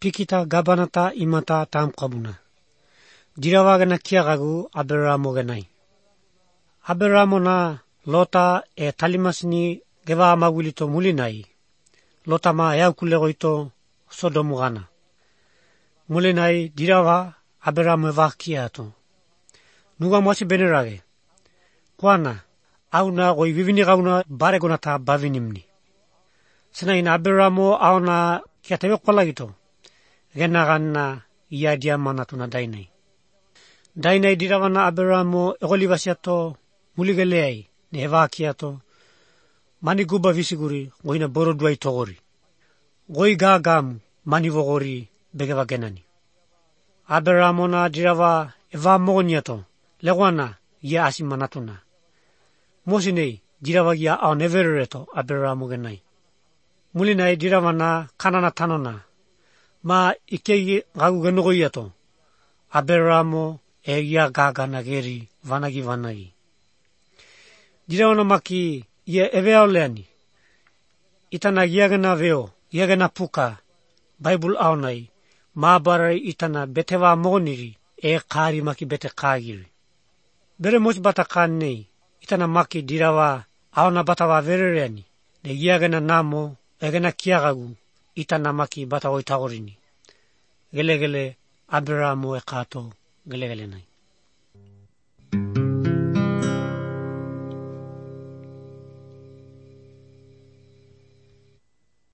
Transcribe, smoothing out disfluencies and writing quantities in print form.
pikita gabanata imata tam kabuna. Dirawa gana kiagagu Aberamo ganai. Aberamo na lota e talimasni geva amagulito mulinai. Lota ma eaukulego ito Sodomu gana. Mulinai dirawa Aberamo vakiato. Nuga mwasi benerage. Kuana, auna goi vivini gauna baregonata bavinimni. Sinain Aberamo auna kiatebe kwalagito. Genagana ia diamanatuna dainai. Dainai diravana Aberamo egolivasiato muligeleai ne evakiato. Mani guba visiguri goina boroduai togori. Goi gagamu mani vogori begeva genani. Aberamo na dirava eva mogoniato. Leguana ia asimanatuna. Mosinei dirava ia au neverereto Aberamo genai. Mulinai diravana kanana tanona. Ma ikegi gagu genogoiato. Aberamo e ia gagana geri vanagi. Diravana maki ia eveauleani. Itana iagana veo, iagana puka. Bible aunai. Maabarai itana beteva mogoniri e kari maki bete kagiri. Bere mos bata kanei. Itana maki dirava auna batava verereani. Ne iagana namo egana kiagagu. Itana maki bata oitagorini. Gele Aberamo e kato gele nai.